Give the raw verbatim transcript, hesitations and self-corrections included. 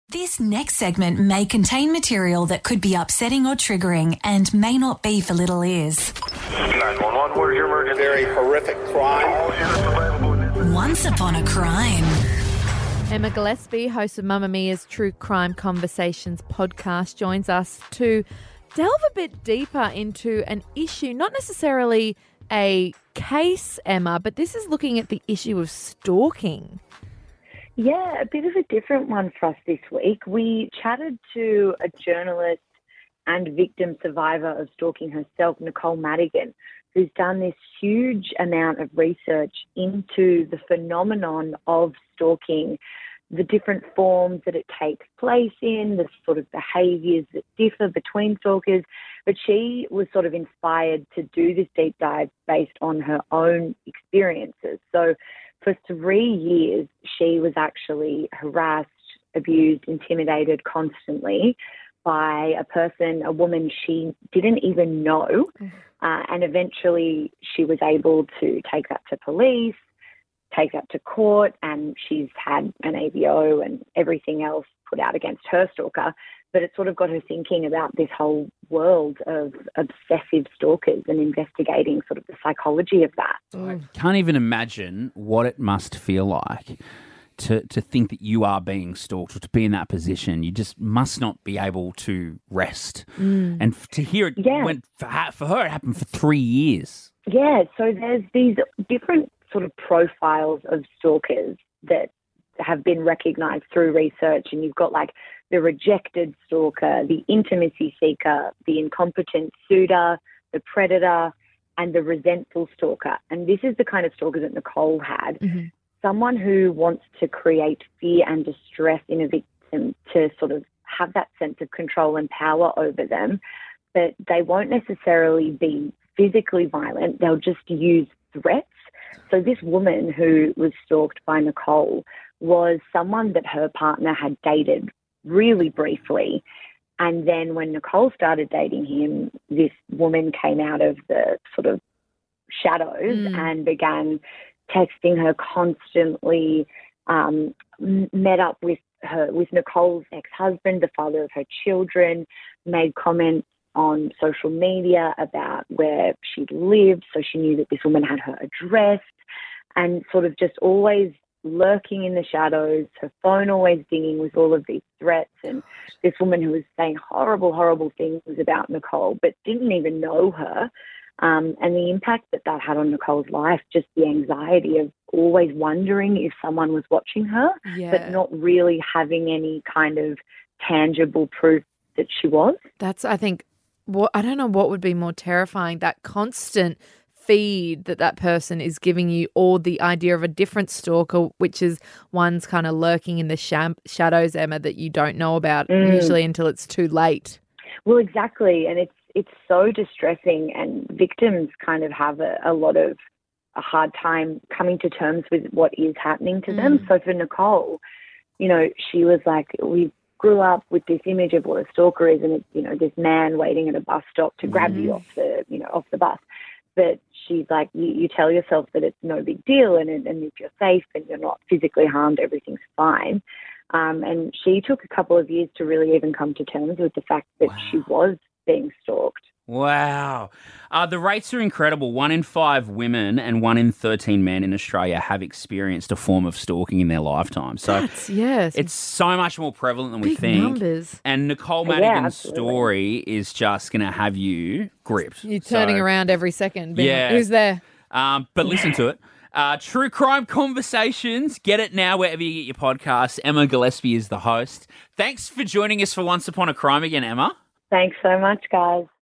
This next segment may contain material that could be upsetting or triggering and may not be for little ears. nine one one, what is your emergency? Very horrific crime. All units available. Once upon a crime. Emma Gillespie, host of Mamma Mia's True Crime Conversations podcast, joins us to delve a bit deeper into an issue, not necessarily a case, Emma, but this is looking at the issue of stalking. Yeah, a bit of a different one for us this week. We chatted to a journalist and victim survivor of stalking herself, Nicole Madigan, who's done this huge amount of research into the phenomenon of stalking, the different forms that it takes place in, the sort of behaviours that differ between stalkers. But she was sort of inspired to do this deep dive based on her own experiences. So for three years, she was actually harassed, abused, intimidated constantly by a person, a woman she didn't even know. Uh, and eventually she was able to take that to police, take that to court, and she's had an A V O and everything else put out against her stalker. But it sort of got her thinking about this whole world of obsessive stalkers and investigating sort of the psychology of that. I can't even imagine what it must feel like to, to think that you are being stalked or to be in that position. You just must not be able to rest. Mm. And f- to hear it yeah. went for her, for her, it happened for three years. Yeah, so there's these different sort of profiles of stalkers that have been recognised through research, and you've got like the rejected stalker, the intimacy seeker, the incompetent suitor, the predator, and the resentful stalker. And this is the kind of stalker that Nicole had. Mm-hmm. Someone who wants to create fear and distress in a victim to sort of have that sense of control and power over them, but they won't necessarily be physically violent. They'll just use threats. So this woman who was stalked by Nicole was someone that her partner had dated really briefly. And then when Nicole started dating him, this woman came out of the sort of shadows mm. and began texting her constantly, um, met up with her, with Nicole's ex-husband, the father of her children, made comments on social media about where she lived, so she knew that this woman had her address, and sort of just always lurking in the shadows, her phone always dinging with all of these threats, and this woman who was saying horrible, horrible things about Nicole but didn't even know her. Um, and the impact that that had on Nicole's life, just the anxiety of always wondering if someone was watching her, yeah. but not really having any kind of tangible proof that she was. That's, I think, what I don't know what would be more terrifying, that constant feed that that person is giving you, or the idea of a different stalker, which is one's kind of lurking in the sh- shadows, Emma, that you don't know about mm. usually until it's too late. Well, exactly. And it's it's so distressing, and victims kind of have a, a lot of a hard time coming to terms with what is happening to mm. them. So for Nicole, you know, she was like, we grew up with this image of what a stalker is, and it's, you know, this man waiting at a bus stop to grab mm. you off the, you know, off the bus. But she's like, you, you tell yourself that it's no big deal, and, and if you're safe and you're not physically harmed, everything's fine. Um, and she took a couple of years to really even come to terms with the fact that wow. she was being stalked. Wow. Uh, the rates are incredible. One in five women and one in thirteen men in Australia have experienced a form of stalking in their lifetime. So That's, yes. it's so much more prevalent than we Big think. numbers. And Nicole Madigan's yeah, story is just going to have you gripped. You're turning so, around every second. Being yeah. Like, who's there? Um, but listen to it. Uh, True Crime Conversations. Get it now wherever you get your podcasts. Emma Gillespie is the host. Thanks for joining us for Once Upon a Crime again, Emma. Thanks so much, guys.